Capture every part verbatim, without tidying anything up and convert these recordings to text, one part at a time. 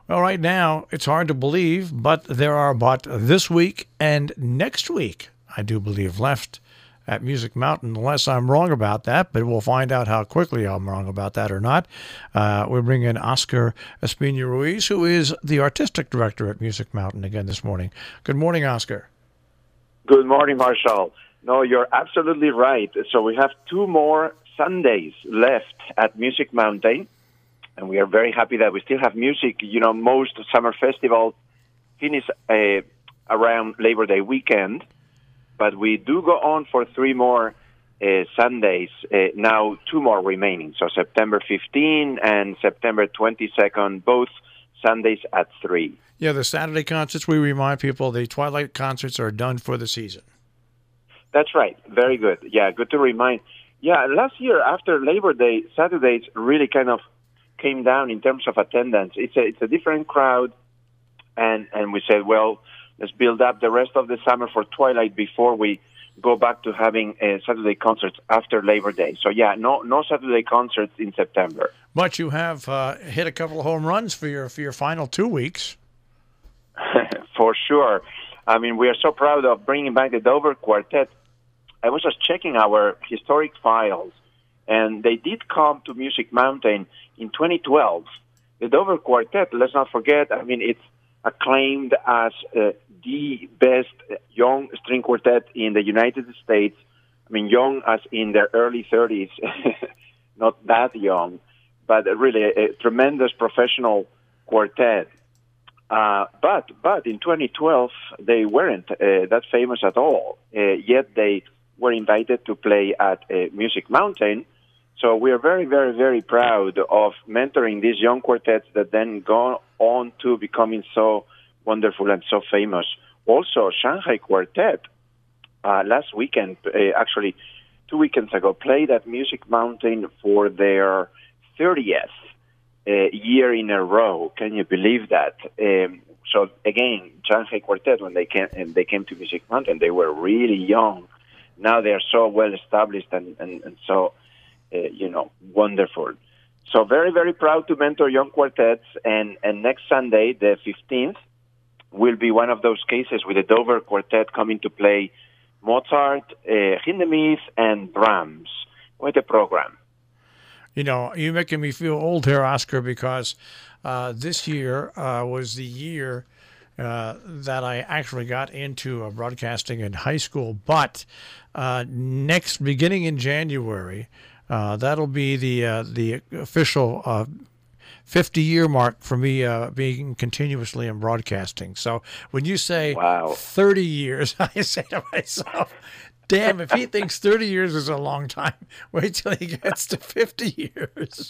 Well, right now, it's hard to believe, but there are about this week and next week, I do believe, left at Music Mountain, unless I'm wrong about that, but we'll find out how quickly I'm wrong about that or not. Uh, we bring in Oscar Espina Ruiz, who is the artistic director at Music Mountain again this morning. Good morning, Oscar. Good morning, Marshall. No, you're absolutely right. So we have two more Sundays left at Music Mountain, and we are very happy that we still have music. You know, most summer festivals finish uh, around Labor Day weekend, but we do go on for three more uh, Sundays, uh, now two more remaining. So September fifteenth and September twenty-second, both Sundays at three. Yeah, the Saturday concerts, we remind people, the Twilight concerts are done for the season. That's right. Very good. Yeah, good to remind. Yeah, last year after Labor Day, Saturdays really kind of came down in terms of attendance. It's a, it's a different crowd, and, and we said, well, let's build up the rest of the summer for Twilight before we go back to having uh, Saturday concerts after Labor Day. So, yeah, no no Saturday concerts in September. But you have uh, hit a couple of home runs for your for your final two weeks. For sure. I mean, we are so proud of bringing back the Dover Quartet. I was just checking our historic files, and they did come to Music Mountain in twenty twelve. The Dover Quartet, let's not forget, I mean, it's acclaimed as uh, the best young string quartet in the United States. I mean, young as in their early thirties, not that young, but really a, a tremendous professional quartet. Uh, but but in twenty twelve, they weren't uh, that famous at all, uh, yet they were invited to play at uh, Music Mountain. So we are very, very, very proud of mentoring these young quartets that then go on to becoming so wonderful and so famous. Also, Shanghai Quartet, uh, last weekend, uh, actually two weekends ago, played at Music Mountain for their thirtieth uh, year in a row. Can you believe that? Um, so again, Shanghai Quartet, when they came, and they came to Music Mountain, they were really young. Now they are so well established and, and, and so, uh, you know, wonderful. So very, very proud to mentor young quartets. And, and next Sunday, the fifteenth, will be one of those cases with the Dover Quartet coming to play Mozart, uh, Hindemith, and Brahms. What a program. You know, you're making me feel old here, Oscar, because uh, this year uh, was the year uh, that I actually got into uh, broadcasting in high school. But uh, next, beginning in January, uh, that'll be the uh, the official uh, fifty-year mark for me uh, being continuously in broadcasting. So when you say wow. thirty years, I say to myself, damn, if he thinks thirty years is a long time, wait till he gets to fifty years.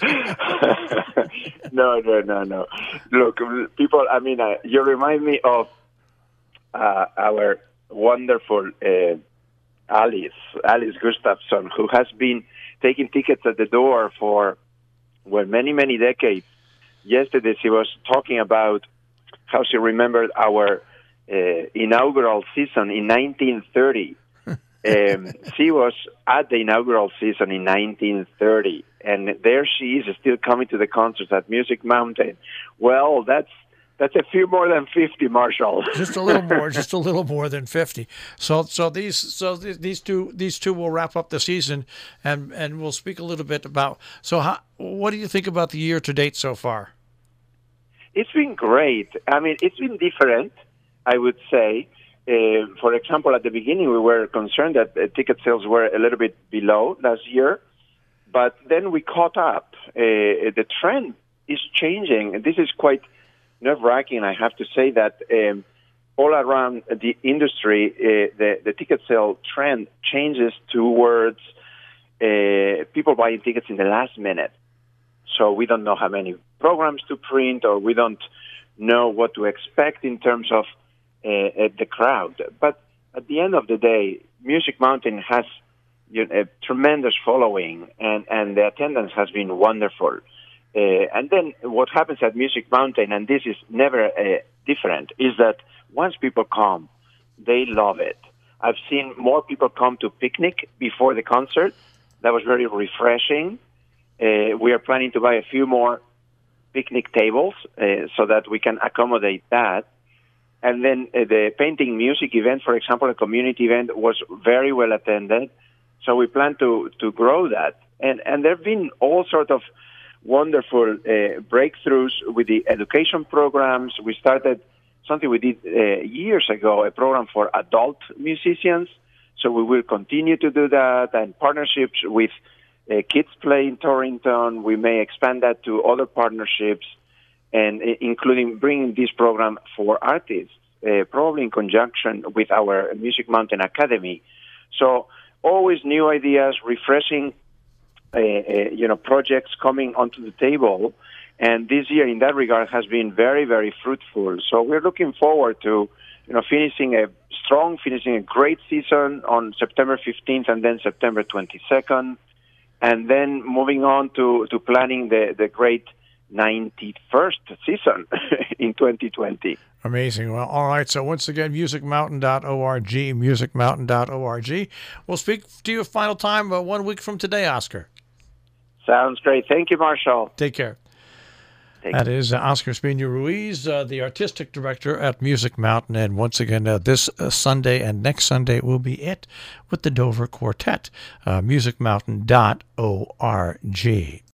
no, no, no, no. Look, people, I mean, uh, you remind me of uh, our wonderful uh, Alice, Alice Gustafson, who has been taking tickets at the door for, well, many, many decades. Yesterday she was talking about how she remembered our uh, inaugural season in nineteen thirty. Um, she was at the inaugural season in nineteen thirty, and there she is still coming to the concerts at Music Mountain. Well, that's that's a few more than fifty, Marshall. Just a little more, just a little more than fifty. So, so these, so th- these two, these two will wrap up the season, and and we'll speak a little bit about. So, how, what do you think about the year to date so far? It's been great. I mean, it's been different, I would say. Uh, for example, at the beginning, we were concerned that uh, ticket sales were a little bit below last year, but then we caught up. Uh, the trend is changing, and this is quite nerve-wracking. I have to say that um, all around the industry, uh, the, the ticket sale trend changes towards uh, people buying tickets in the last minute. So we don't know how many programs to print, or we don't know what to expect in terms of Uh, the crowd. But at the end of the day, Music Mountain has you know, a tremendous following, and, and the attendance has been wonderful. Uh, and then what happens at Music Mountain, and this is never uh, different, is that once people come, they love it. I've seen more people come to picnic before the concert. That was very refreshing. Uh, we are planning to buy a few more picnic tables uh, so that we can accommodate that. And then uh, the painting music event, for example, a community event, was very well attended. So we plan to, to grow that. And, and there have been all sorts of wonderful uh, breakthroughs with the education programs. We started something we did uh, years ago, a program for adult musicians. So we will continue to do that, and partnerships with uh, Kids Play in Torrington. We may expand that to other partnerships, and uh, including bringing this program for artists, uh, probably in conjunction with our Music Mountain Academy. So always new ideas, refreshing, uh, uh, you know, projects coming onto the table. And this year, in that regard, has been very, very fruitful. So we're looking forward to, you know, finishing a strong, finishing a great season on September fifteenth and then September twenty-second, and then moving on to, to planning the, the great ninety-first season in twenty twenty. Amazing. Well, all right. So once again, music mountain dot org, music mountain dot org. We'll speak to you a final time uh, one week from today, Oscar. Sounds great. Thank you, Marshall. Take care. That is uh, Oscar Espino Ruiz, uh, the artistic director at Music Mountain. And once again, uh, this uh, Sunday and next Sunday will be it with the Dover Quartet, uh, music mountain dot org.